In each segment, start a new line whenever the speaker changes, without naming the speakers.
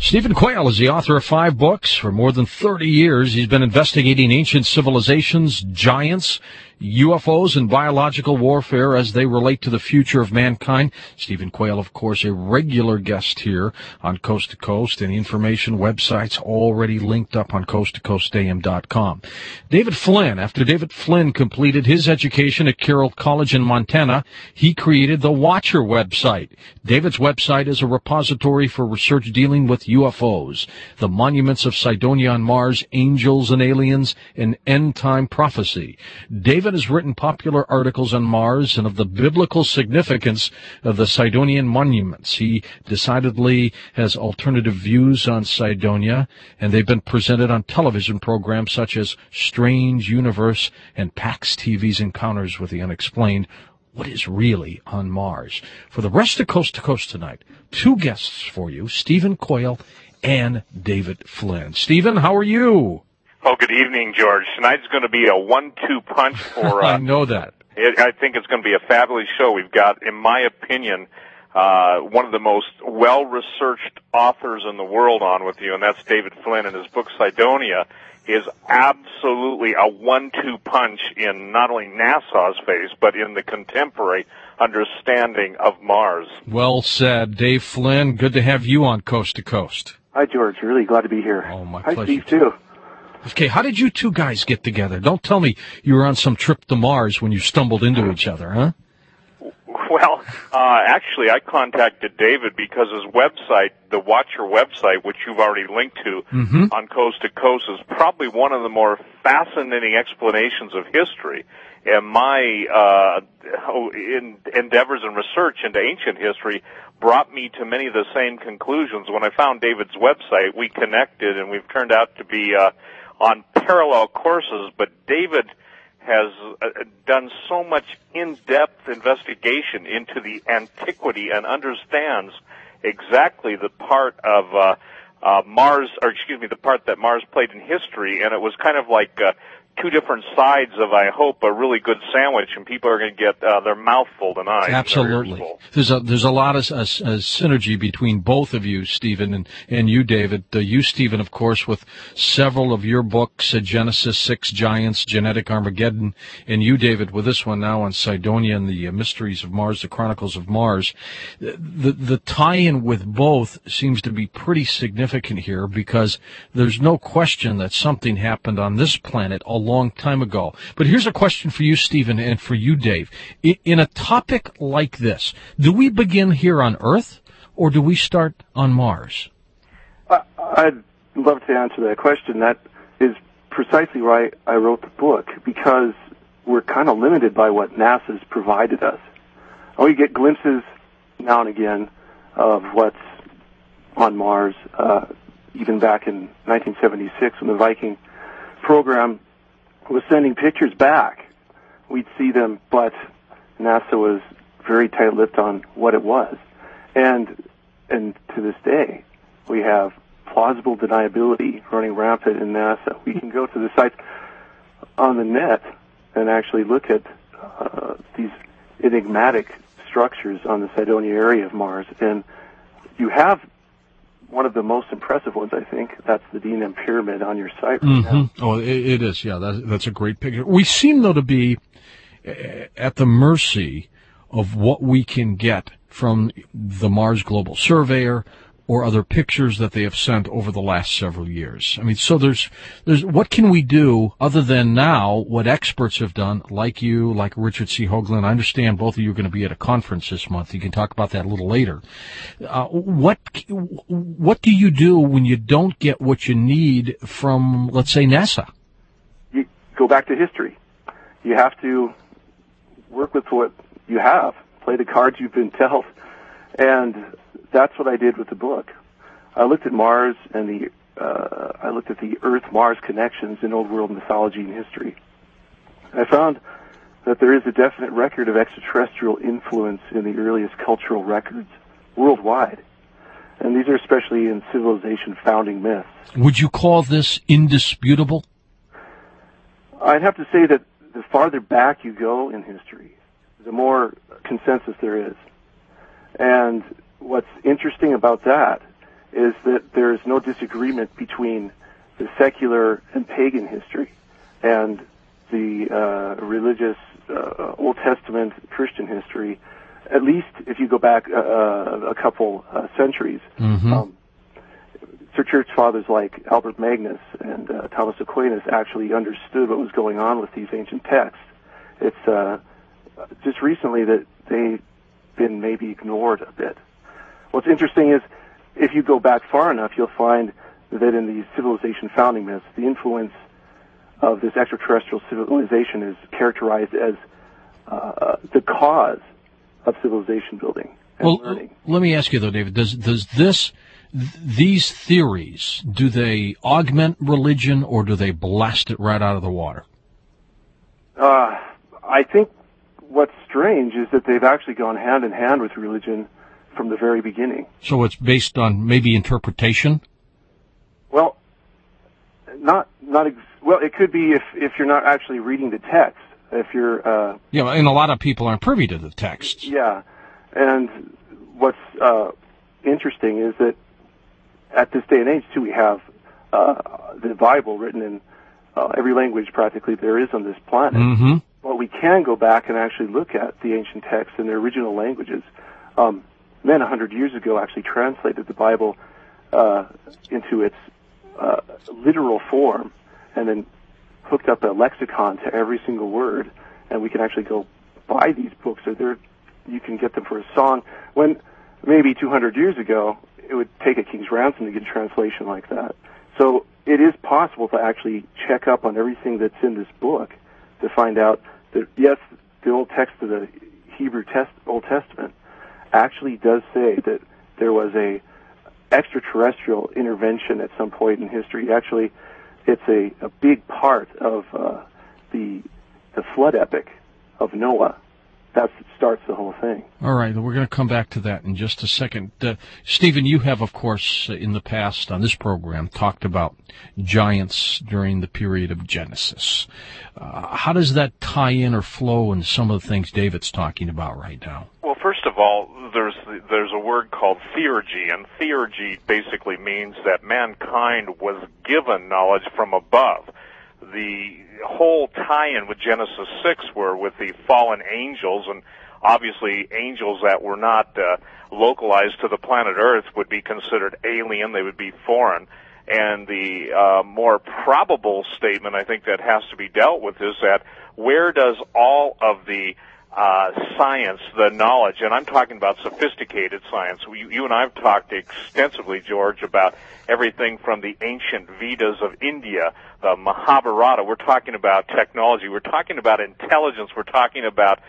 Stephen Quayle is the author of 5 books. For more than 30 years, he's been investigating ancient civilizations, giants, UFOs, and biological warfare as they relate to the future of mankind. Stephen Quayle, of course, a regular guest here on Coast to Coast, and information websites already linked up on coasttocoastam.com. David Flynn, after David Flynn completed his education at Carroll College in Montana, he created the Watcher website. David's website is a repository for research dealing with UFOs, the monuments of Cydonia on Mars, angels and aliens, and end-time prophecy. David has written popular articles on Mars and of the biblical significance of the Cydonian monuments. He decidedly has alternative views on Cydonia, and they've been presented on television programs such as Strange Universe and PAX TV's Encounters with the Unexplained. What is really on Mars? For the rest of Coast to Coast tonight, 2 guests for you, Stephen Quayle and David Flynn. Stephen, how are you?
Oh, good evening, George. Tonight's going to be a 1-2 punch for...
I know that.
I think it's going to be a fabulous show. We've got, in my opinion, one of the most well-researched authors in the world on with you, and that's David Flynn, and his book, Cydonia, is absolutely a 1-2 punch in not only NASA's face, but in the contemporary understanding of Mars.
Well said. Dave Flynn, good to have you on Coast to Coast.
Hi, George. Really glad to be here.
Oh, my
Hi,
pleasure.
Steve, too.
Okay, how did you 2 guys get together? Don't tell me you were on some trip to Mars when you stumbled into each other, huh?
Well, actually, I contacted David because his website, the Watcher website, which you've already linked to on Coast to Coast, is probably one of the more fascinating explanations of history. And my endeavors and research into ancient history brought me to many of the same conclusions. When I found David's website, we connected, and we've turned out to be on parallel courses, but David has done so much in-depth investigation into the antiquity and understands exactly the part of the part that Mars played in history, and it was kind of like 2 different sides of, I hope, a really good sandwich, and people are going to get their mouth full tonight.
Absolutely. There's a lot of synergy between both of you, Stephen, and you, David. You, Stephen, of course, with several of your books, Genesis, 6 Giants, Genetic Armageddon, and you, David, with this one now on Cydonia and the Mysteries of Mars, the Chronicles of Mars. The tie-in with both seems to be pretty significant here, because there's no question that something happened on this planet a long time ago. But here's a question for you, Stephen, and for you, Dave. In a topic like this, do we begin here on Earth, or do we start on Mars?
I'd love to answer that question. That is precisely why I wrote the book, because we're kind of limited by what NASA's provided us. We get glimpses now and again of what's on Mars, even back in 1976 when the Viking program was sending pictures back. We'd see them, but NASA was very tight-lipped on what it was. And to this day, we have plausible deniability running rampant in NASA. We can go to the sites on the net and actually look at these enigmatic structures on the Cydonia area of Mars. And you have one of the most impressive ones, I think. That's the Deneb Pyramid on your site right now.
Oh, it is. Yeah, that's a great picture. We seem, though, to be at the mercy of what we can get from the Mars Global Surveyor or other pictures that they have sent over the last several years. I mean, so there's what can we do other than now what experts have done, like you, like Richard C. Hoagland. I understand both of you are going to be at a conference this month. You can talk about that a little later. What do you do when you don't get what you need from, let's say, NASA?
You go back to history. You have to work with what you have, play the cards you've been dealt, and that's what I did with the book. I looked at Mars and I looked at the Earth-Mars connections in old world mythology and history. I found that there is a definite record of extraterrestrial influence in the earliest cultural records worldwide. And these are especially in civilization founding myths.
Would you call this indisputable?
I'd have to say that the farther back you go in history, the more consensus there is. And what's interesting about that is that there is no disagreement between the secular and pagan history and the religious Old Testament Christian history, at least if you go back a couple centuries. So church fathers like Albert Magnus and Thomas Aquinas actually understood what was going on with these ancient texts. It's just recently that they've been maybe ignored a bit. What's interesting is if you go back far enough, you'll find that in these civilization founding myths, the influence of this extraterrestrial civilization is characterized as the cause of civilization building and learning.
Let me ask you though, David, does these theories, do they augment religion or do they blast it right out of the water?
I think what's strange is that they've actually gone hand in hand with religion from the very beginning. So
it's based on maybe interpretation?
Well, well, it could be if you're not actually reading the text. If you're
and a lot of people aren't privy to the text.
Yeah, and what's interesting is that at this day and age too, we have the Bible written in every language practically there is on this planet. But we can go back and actually look at the ancient texts in their original languages. Men 100 years ago actually translated the Bible into its literal form and then hooked up a lexicon to every single word, and we can actually go buy these books. You can get them for a song. When maybe 200 years ago, it would take a king's ransom to get a translation like that. So it is possible to actually check up on everything that's in this book to find out that, yes, the old text of the Hebrew Old Testament actually does say that there was a extraterrestrial intervention at some point in history. Actually, it's a big part of the flood epic of Noah. That starts the whole thing.
All right, we're going to come back to that in just a second. Stephen, you have, of course, in the past on this program talked about giants during the period of Genesis. How does that tie in or flow in some of the things David's talking about right now?
Well, first of all, there's a word called theurgy, and theurgy basically means that mankind was given knowledge from above. The whole tie-in with Genesis 6 were with the fallen angels, and obviously angels that were not localized to the planet Earth would be considered alien, they would be foreign. And the more probable statement I think that has to be dealt with is that where does all of the science, the knowledge, and I'm talking about sophisticated science. You and I have talked extensively, George, about everything from the ancient Vedas of India, the Mahabharata. We're talking about technology. We're talking about intelligence. We're talking about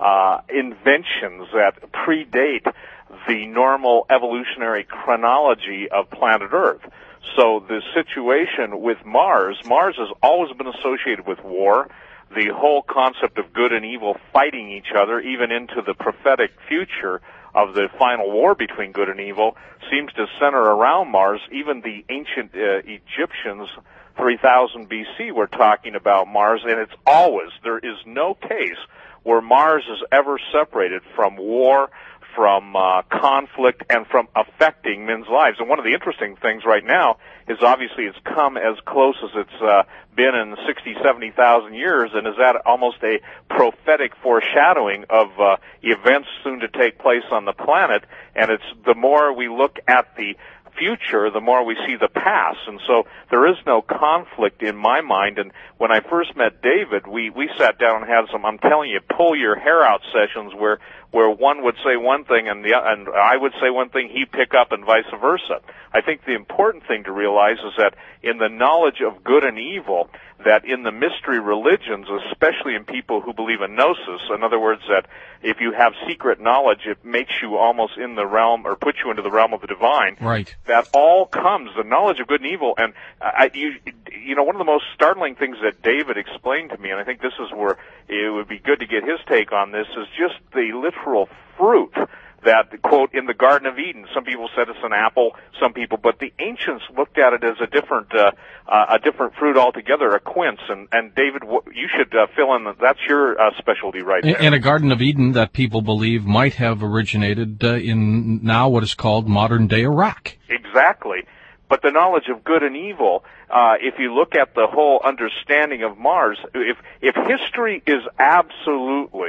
inventions that predate the normal evolutionary chronology of planet Earth. So the situation with Mars has always been associated with war. The whole concept of good and evil fighting each other, even into the prophetic future of the final war between good and evil, seems to center around Mars. Even the ancient Egyptians, 3000 BC, were talking about Mars, and there is no case where Mars is ever separated from war, from conflict, and from affecting men's lives. And one of the interesting things right now is obviously it's come as close as it's been in 60, 70,000 years, and is that almost a prophetic foreshadowing of events soon to take place on the planet. And it's the more we look at the future, the more we see the past. And so there is no conflict in my mind. And when I first met David, we sat down and had some, I'm telling you, pull your hair out sessions where one would say one thing and I would say one thing, he'd pick up, and vice versa. I think the important thing to realize is that in the knowledge of good and evil, that in the mystery religions, especially in people who believe in gnosis, in other words, that if you have secret knowledge, it makes you almost in the realm, or puts you into the realm of the divine.
Right.
That all comes, the knowledge of good and evil. And one of the most startling things that David explained to me, and I think this is where it would be good to get his take on this, is just the literal fruit that, quote, in the Garden of Eden. Some people said it's an apple, some people, but the ancients looked at it as a different fruit altogether, a quince. And David, you should fill in. That's your specialty right there.
And a Garden of Eden that people believe might have originated in now what is called modern-day Iraq.
Exactly. But the knowledge of good and evil, if you look at the whole understanding of Mars, if history is absolutely,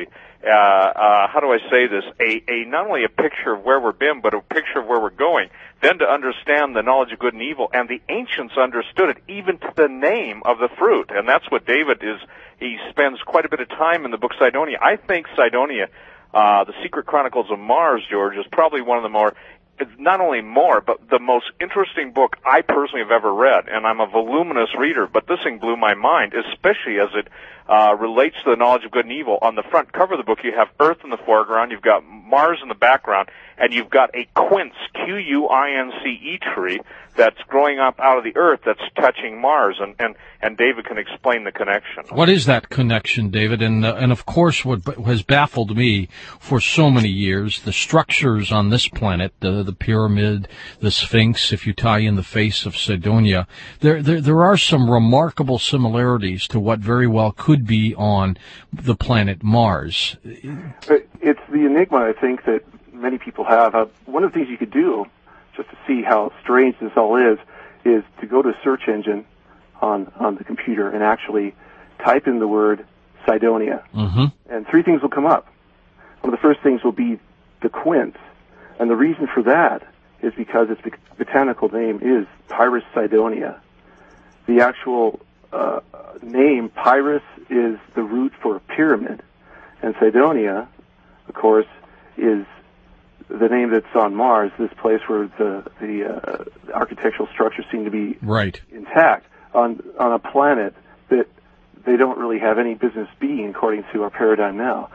how do I say this, a not only a picture of where we've been, but a picture of where we're going, then to understand the knowledge of good and evil, and the ancients understood it even to the name of the fruit, and that's what David is. He spends quite a bit of time in the book Cydonia. I think Cydonia, the Secret Chronicles of Mars, George, is probably one of the more, it's not only more, but the most interesting book I personally have ever read. And I'm a voluminous reader, but this thing blew my mind, especially as it relates to the knowledge of good and evil. On the front cover of the book, you have Earth in the foreground, you've got Mars in the background, and you've got a quince, Q-U-I-N-C-E tree, that's growing up out of the Earth that's touching Mars, and David can explain the connection.
What is that connection, David? And of course, what has baffled me for so many years, the structures on this planet, the pyramid, the Sphinx, if you tie in the face of Cydonia, there are some remarkable similarities to what very well could be on the planet Mars.
It's the enigma, I think, that many people have. One of the things you could do, just to see how strange this all is to go to a search engine on the computer and actually type in the word Cydonia.
Mm-hmm.
And three things will come up. One of the first things will be the quince. And the reason for that is because its botanical name is Pyrus Cydonia. The actual name, Pyrus, is the root for pyramid. And Cydonia, of course, is the name that's on Mars, this place where the architectural structures seem to be
right
intact on a planet that they don't really have any business being according to our paradigm now.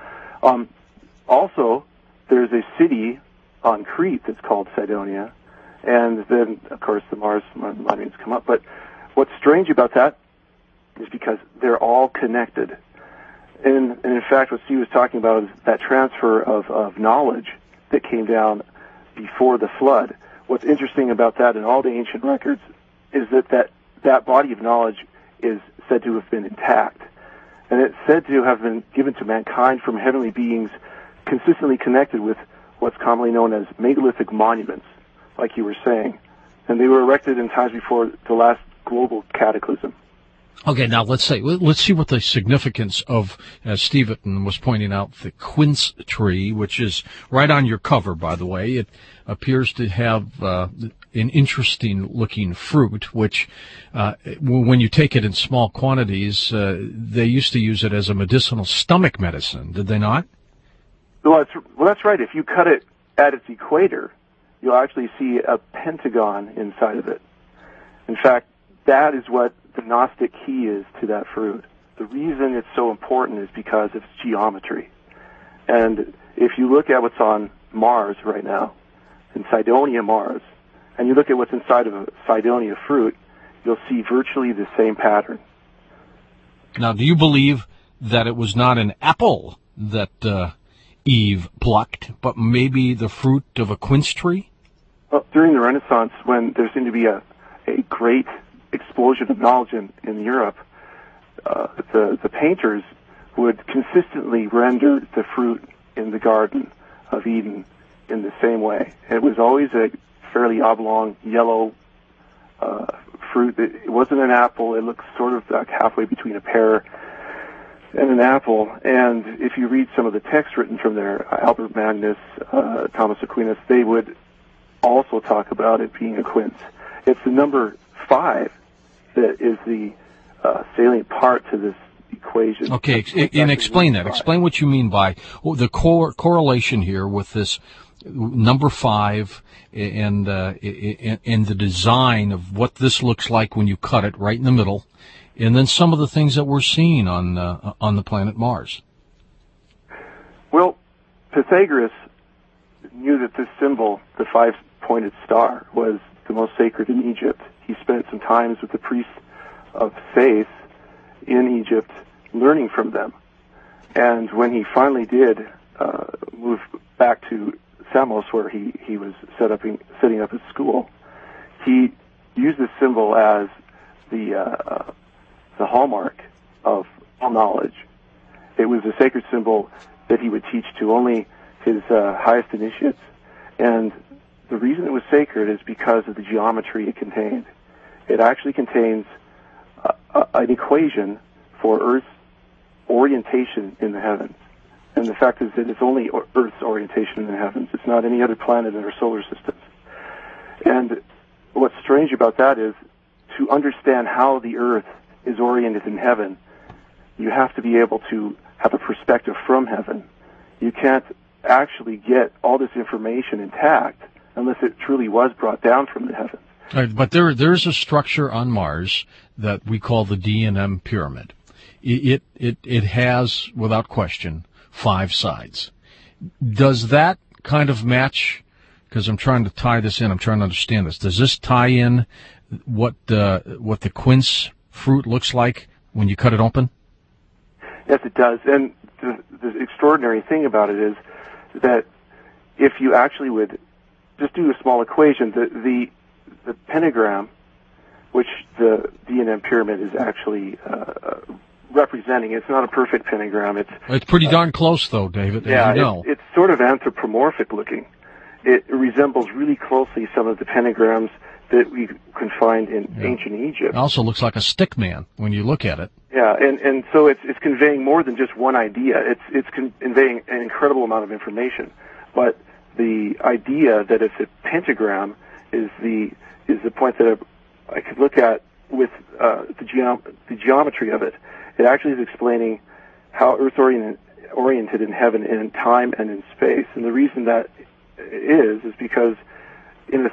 Also, there's a city on Crete that's called Cydonia, and then, of course, the Mars monuments come up. But what's strange about that is because they're all connected. And in fact, what Steve was talking about is that transfer of knowledge that came down before the flood. What's interesting about that in all the ancient records is that body of knowledge is said to have been intact. And it's said to have been given to mankind from heavenly beings consistently connected with what's commonly known as megalithic monuments, like you were saying. And they were erected in times before the last global cataclysm.
Okay, now let's see what the significance of, as Steven was pointing out, the quince tree, which is right on your cover, by the way. It appears to have an interesting-looking fruit, which, when you take it in small quantities, they used to use it as a medicinal stomach medicine, did they not?
Well, that's right. If you cut it at its equator, you'll actually see a pentagon inside of it. In fact, that is what the Gnostic key is to that fruit. The reason it's so important is because of its geometry. And if you look at what's on Mars right now, in Cydonia Mars, and you look at what's inside of a Cydonia fruit, you'll see virtually the same pattern.
Now, do you believe that it was not an apple that Eve plucked, but maybe the fruit of a quince tree?
Well, during the Renaissance, when there seemed to be a great explosion of knowledge in Europe, the painters would consistently render the fruit in the Garden of Eden in the same way. It was always a fairly oblong yellow fruit. It wasn't an apple. It looked sort of like halfway between a pear and an apple. And if you read some of the texts written from there, Albert Magnus, Thomas Aquinas, they would also talk about it being a quince. It's the number 5 that is the salient part to this equation.
Okay, and explain that. Explain what you mean by the correlation here with this number 5 and the design of what this looks like when you cut it right in the middle, and then some of the things that we're seeing on the planet Mars.
Well, Pythagoras knew that this symbol, the 5-pointed star, was the most sacred in Egypt. He spent some times with the priests of faith in Egypt, learning from them. And when he finally did move back to Samos, where he was setting up his school, he used this symbol as the hallmark of all knowledge. It was a sacred symbol that he would teach to only his highest initiates, and the reason it was sacred is because of the geometry it contained. It actually contains an equation for Earth's orientation in the heavens. And the fact is that it's only Earth's orientation in the heavens. It's not any other planet in our solar system. And what's strange about that is, to understand how the Earth is oriented in heaven, you have to be able to have a perspective from heaven. You can't actually get all this information intact unless it truly was brought down from the heavens.
Right, but there's a structure on Mars that we call the D&M pyramid. It has, without question, 5 sides. Does that kind of match? Because I'm trying to tie this in. I'm trying to understand this. Does this tie in what the quince fruit looks like when you cut it open?
Yes, it does. And the extraordinary thing about it is that if you actually would just do a small equation, the pentagram, which the D&M pyramid is actually representing, it's not a perfect pentagram. It's pretty darn
close, though, David.
Yeah, it's sort of anthropomorphic looking. It resembles really closely some of the pentagrams that we can find in ancient Egypt.
It also looks like a stick man when you look at it.
Yeah, and so it's conveying more than just one idea. It's conveying an incredible amount of information. But the idea that it's a pentagram is the point that I could look at with the geometry of it. It actually is explaining how Earth's oriented in heaven in time and in space. And the reason that is because in a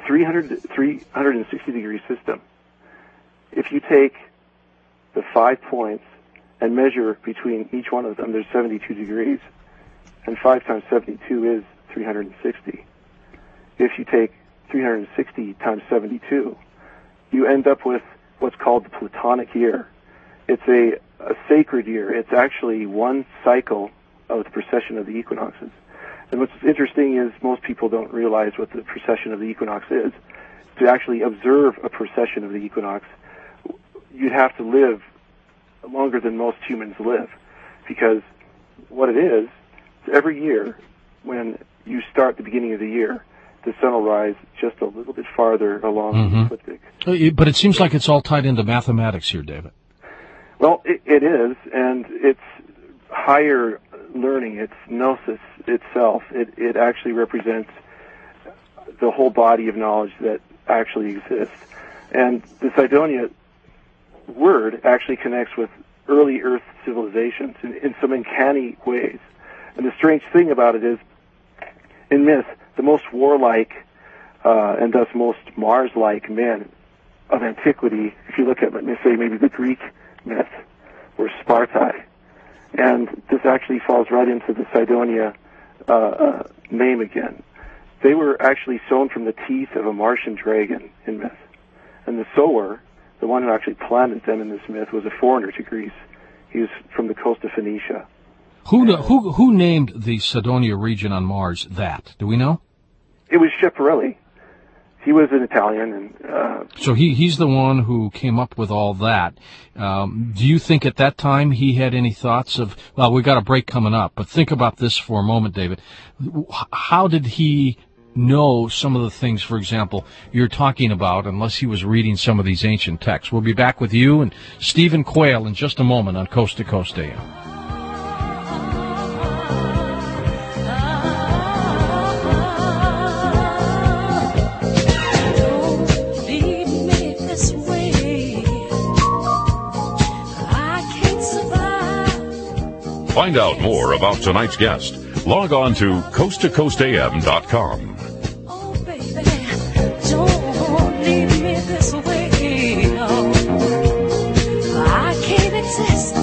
360-degree system, if you take the 5 points and measure between each one of them, there's 72 degrees, and 5 times 72 is 360. If you take 360 times 72, you end up with what's called the Platonic year. It's a sacred year. It's actually one cycle of the precession of the equinoxes. And what's interesting is most people don't realize what the precession of the equinox is. To actually observe a precession of the equinox, you'd have to live longer than most humans live, because what it is every year when you start the beginning of the year, the sun will rise just a little bit farther along the ecliptic.
But it seems like it's all tied into mathematics here, David.
Well, it is, and it's higher learning. It's gnosis itself. It actually represents the whole body of knowledge that actually exists. And the Cydonia word actually connects with early Earth civilizations in some uncanny ways. And the strange thing about it is, in myth, the most warlike and thus most Mars-like men of antiquity, if you look at, let me say, maybe the Greek myth, were Spartai. And this actually falls right into the Cydonia name again. They were actually sown from the teeth of a Martian dragon in myth. And the sower, the one who actually planted them in this myth, was a foreigner to Greece. He was from the coast of Phoenicia.
Who named the Cydonia region on Mars that? Do we know?
It was Schiaparelli. He was an Italian, and
so he's the one who came up with all that. Do you think at that time he had any thoughts of, well, we've got a break coming up, but think about this for a moment, David. How did he know some of the things, for example, you're talking about, unless he was reading some of these ancient texts? We'll be back with you and Stephen Quayle in just a moment on Coast to Coast AM.
Find out more about tonight's guest. Log on to coasttocoastam.com.
Oh, baby, don't leave me this way. No, I can't exist.